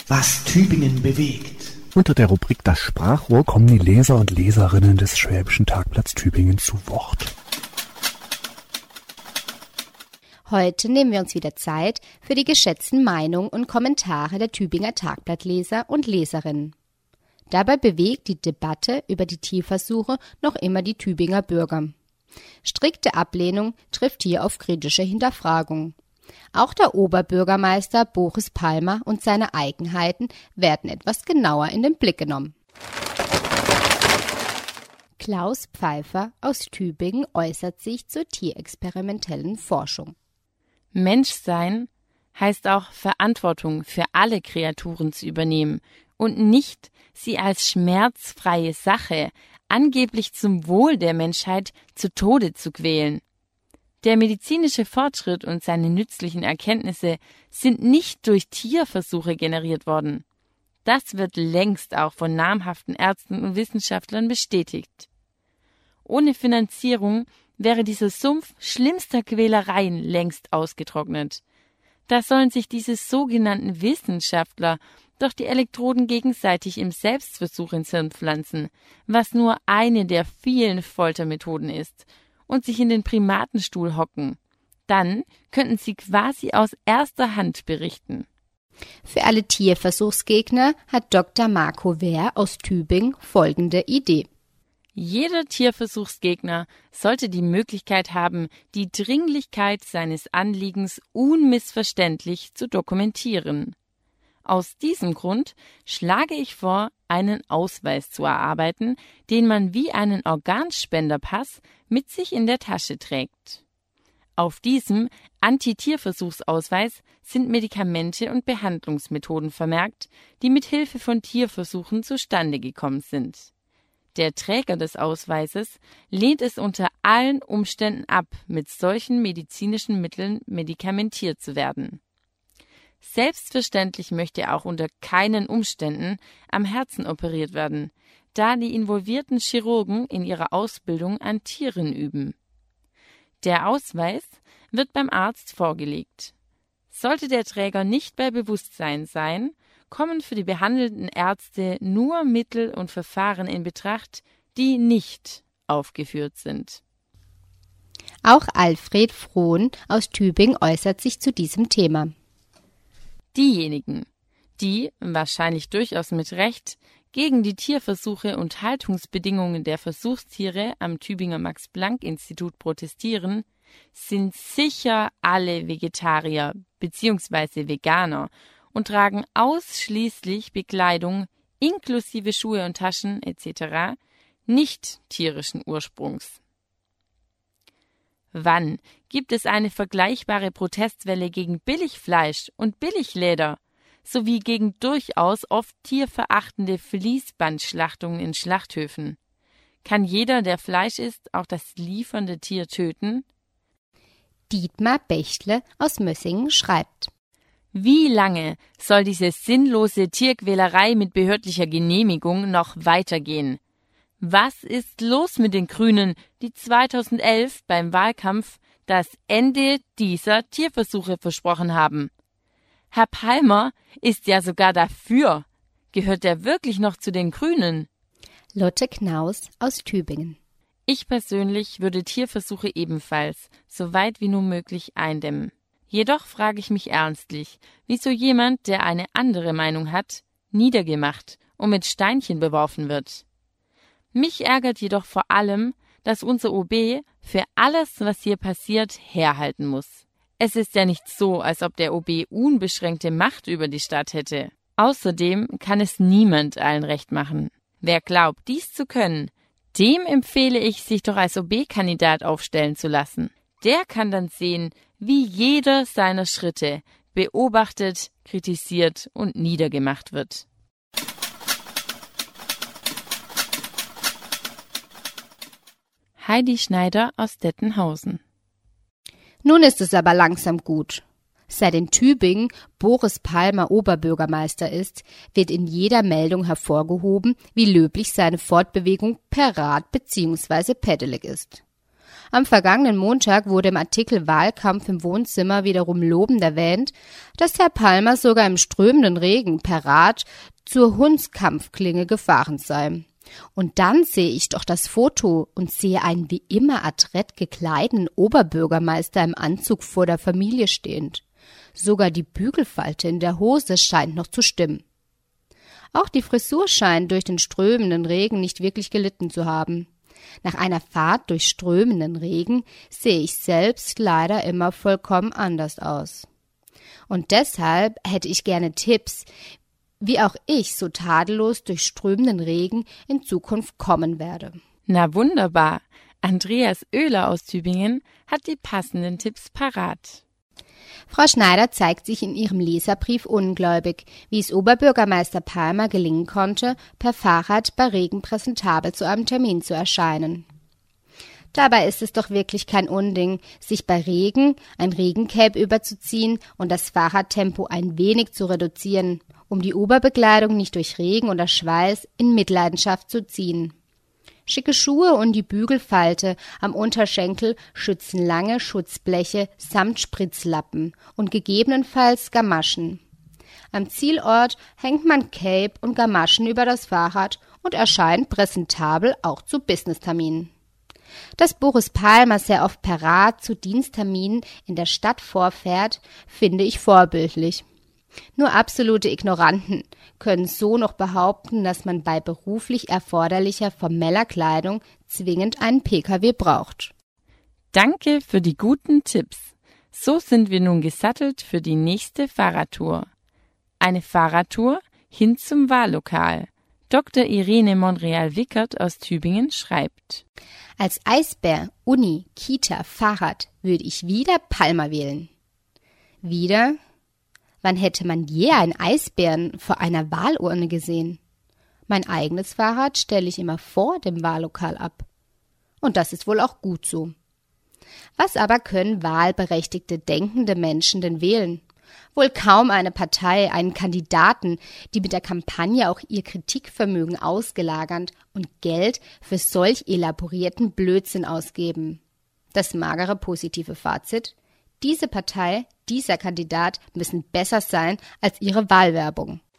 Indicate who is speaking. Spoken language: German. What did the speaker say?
Speaker 1: Was Tübingen bewegt.
Speaker 2: Unter der Rubrik Das Sprachrohr kommen die Leser und Leserinnen des Schwäbischen Tagblatts Tübingen zu Wort.
Speaker 3: Heute nehmen wir uns wieder Zeit für die geschätzten Meinungen und Kommentare der Tübinger Tagblattleser und Leserinnen. Dabei bewegt die Debatte über die Tierversuche noch immer die Tübinger Bürger. Strikte Ablehnung trifft hier auf kritische Hinterfragung. Auch der Oberbürgermeister Boris Palmer und seine Eigenheiten werden etwas genauer in den Blick genommen. Klaus Pfeiffer aus Tübingen äußert sich zur tierexperimentellen Forschung.
Speaker 4: Menschsein heißt auch Verantwortung für alle Kreaturen zu übernehmen und nicht sie als schmerzfreie Sache angeblich zum Wohl der Menschheit zu Tode zu quälen. Der medizinische Fortschritt und seine nützlichen Erkenntnisse sind nicht durch Tierversuche generiert worden. Das wird längst auch von namhaften Ärzten und Wissenschaftlern bestätigt. Ohne Finanzierung wäre dieser Sumpf schlimmster Quälereien längst ausgetrocknet. Da sollen sich diese sogenannten Wissenschaftler doch die Elektroden gegenseitig im Selbstversuch ins Hirn pflanzen, was nur eine der vielen Foltermethoden ist, und sich in den Primatenstuhl hocken. Dann könnten sie quasi aus erster Hand berichten.
Speaker 3: Für alle Tierversuchsgegner hat Dr. Marco Wehr aus Tübingen folgende Idee.
Speaker 4: Jeder Tierversuchsgegner sollte die Möglichkeit haben, die Dringlichkeit seines Anliegens unmissverständlich zu dokumentieren. Aus diesem Grund schlage ich vor, einen Ausweis zu erarbeiten, den man wie einen Organspenderpass mit sich in der Tasche trägt. Auf diesem Anti-Tierversuchsausweis sind Medikamente und Behandlungsmethoden vermerkt, die mit Hilfe von Tierversuchen zustande gekommen sind. Der Träger des Ausweises lehnt es unter allen Umständen ab, mit solchen medizinischen Mitteln medikamentiert zu werden. Selbstverständlich möchte er auch unter keinen Umständen am Herzen operiert werden, da die involvierten Chirurgen in ihrer Ausbildung an Tieren üben. Der Ausweis wird beim Arzt vorgelegt. Sollte der Träger nicht bei Bewusstsein sein, kommen für die behandelnden Ärzte nur Mittel und Verfahren in Betracht, die nicht aufgeführt sind.
Speaker 3: Auch Alfred Frohn aus Tübingen äußert sich zu diesem Thema.
Speaker 4: Diejenigen, die, wahrscheinlich durchaus mit Recht, gegen die Tierversuche und Haltungsbedingungen der Versuchstiere am Tübinger Max-Planck-Institut protestieren, sind sicher alle Vegetarier bzw. Veganer und tragen ausschließlich Bekleidung inklusive Schuhe und Taschen etc. nicht tierischen Ursprungs. Wann gibt es eine vergleichbare Protestwelle gegen Billigfleisch und Billigleder, sowie gegen durchaus oft tierverachtende Fließbandschlachtungen in Schlachthöfen? Kann jeder, der Fleisch isst, auch das liefernde Tier töten?
Speaker 3: Dietmar Bechtle aus Mössingen schreibt:
Speaker 4: Wie lange soll diese sinnlose Tierquälerei mit behördlicher Genehmigung noch weitergehen? Was ist los mit den Grünen, die 2011 beim Wahlkampf das Ende dieser Tierversuche versprochen haben? Herr Palmer ist ja sogar dafür. Gehört er wirklich noch zu den Grünen?
Speaker 3: Lotte Knaus aus Tübingen.
Speaker 4: Ich persönlich würde Tierversuche ebenfalls, so weit wie nur möglich, eindämmen. Jedoch frage ich mich ernstlich, wieso jemand, der eine andere Meinung hat, niedergemacht und mit Steinchen beworfen wird. Mich ärgert jedoch vor allem, dass unser OB für alles, was hier passiert, herhalten muss. Es ist ja nicht so, als ob der OB unbeschränkte Macht über die Stadt hätte. Außerdem kann es niemand allen recht machen. Wer glaubt, dies zu können, dem empfehle ich, sich doch als OB-Kandidat aufstellen zu lassen. Der kann dann sehen, wie jeder seiner Schritte beobachtet, kritisiert und niedergemacht wird. Heidi Schneider aus Dettenhausen.
Speaker 3: Nun ist es aber langsam gut. Seit in Tübingen Boris Palmer Oberbürgermeister ist, wird in jeder Meldung hervorgehoben, wie löblich seine Fortbewegung per Rad bzw. Pedelec ist. Am vergangenen Montag wurde im Artikel Wahlkampf im Wohnzimmer wiederum lobend erwähnt, dass Herr Palmer sogar im strömenden Regen per Rad zur Hundskampfklinge gefahren sei. Und dann sehe ich doch das Foto und sehe einen wie immer adrett gekleideten Oberbürgermeister im Anzug vor der Familie stehend. Sogar die Bügelfalte in der Hose scheint noch zu stimmen. Auch die Frisur scheint durch den strömenden Regen nicht wirklich gelitten zu haben. Nach einer Fahrt durch strömenden Regen sehe ich selbst leider immer vollkommen anders aus. Und deshalb hätte ich gerne Tipps, wie auch ich so tadellos durch strömenden Regen in Zukunft kommen werde.
Speaker 4: Na wunderbar. Andreas Oehler aus Tübingen hat die passenden Tipps parat.
Speaker 3: Frau Schneider zeigt sich in ihrem Leserbrief ungläubig, wie es Oberbürgermeister Palmer gelingen konnte, per Fahrrad bei Regen präsentabel zu einem Termin zu erscheinen. Dabei ist es doch wirklich kein Unding, sich bei Regen ein Regencape überzuziehen und das Fahrradtempo ein wenig zu reduzieren, um die Oberbekleidung nicht durch Regen oder Schweiß in Mitleidenschaft zu ziehen. Schicke Schuhe und die Bügelfalte am Unterschenkel schützen lange Schutzbleche samt Spritzlappen und gegebenenfalls Gamaschen. Am Zielort hängt man Cape und Gamaschen über das Fahrrad und erscheint präsentabel auch zu Businessterminen. Dass Boris Palmer sehr oft per Rad zu Dienstterminen in der Stadt vorfährt, finde ich vorbildlich. Nur absolute Ignoranten können so noch behaupten, dass man bei beruflich erforderlicher formeller Kleidung zwingend einen Pkw braucht.
Speaker 4: Danke für die guten Tipps. So sind wir nun gesattelt für die nächste Fahrradtour. Eine Fahrradtour hin zum Wahllokal. Dr. Irene Monreal-Wickert aus Tübingen schreibt:
Speaker 3: Als Eisbär, Uni, Kita, Fahrrad würde ich wieder Palmer wählen. Wieder? Wann hätte man je einen Eisbären vor einer Wahlurne gesehen? Mein eigenes Fahrrad stelle ich immer vor dem Wahllokal ab. Und das ist wohl auch gut so. Was aber können wahlberechtigte, denkende Menschen denn wählen? Wohl kaum eine Partei, einen Kandidaten, die mit der Kampagne auch ihr Kritikvermögen ausgelagernd und Geld für solch elaborierten Blödsinn ausgeben. Das magere positive Fazit: Diese Partei, dieser Kandidat müssen besser sein als ihre Wahlwerbung.